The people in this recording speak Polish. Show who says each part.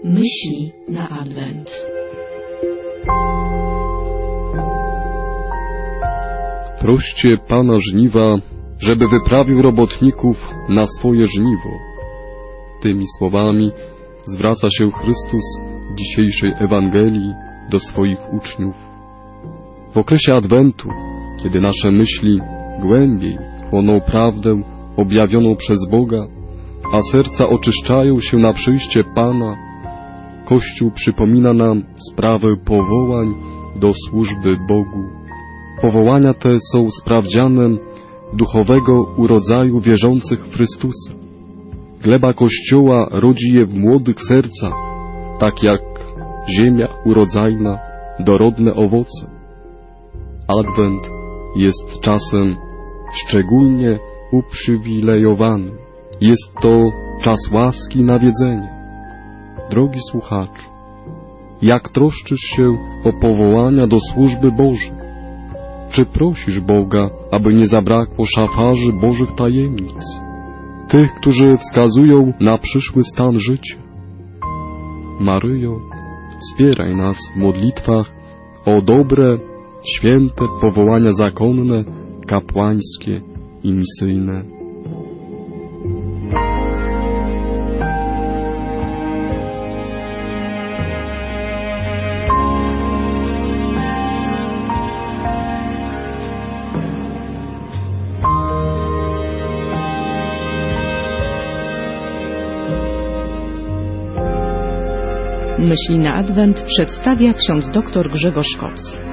Speaker 1: Myśli na Adwent.
Speaker 2: Proście Pana żniwa, żeby wyprawił robotników na swoje żniwo. Tymi słowami zwraca się Chrystus w dzisiejszej Ewangelii do swoich uczniów. W okresie Adwentu, kiedy nasze myśli głębiej chłoną prawdę objawioną przez Boga, a serca oczyszczają się na przyjście Pana, Kościół przypomina nam sprawę powołań do służby Bogu. Powołania te są sprawdzianem duchowego urodzaju wierzących w Chrystusa. Gleba Kościoła rodzi je w młodych sercach, tak jak ziemia urodzajna, dorodne owoce. Adwent jest czasem szczególnie uprzywilejowany. Jest to czas łaski nawiedzenia. Drogi słuchaczu, jak troszczysz się o powołania do służby Bożej? Czy prosisz Boga, aby nie zabrakło szafarzy Bożych tajemnic, tych, którzy wskazują na przyszły stan życia? Maryjo, wspieraj nas w modlitwach o dobre, święte powołania zakonne, kapłańskie i misyjne.
Speaker 1: Myśli na Adwent przedstawia ksiądz dr Grzegorz Koc.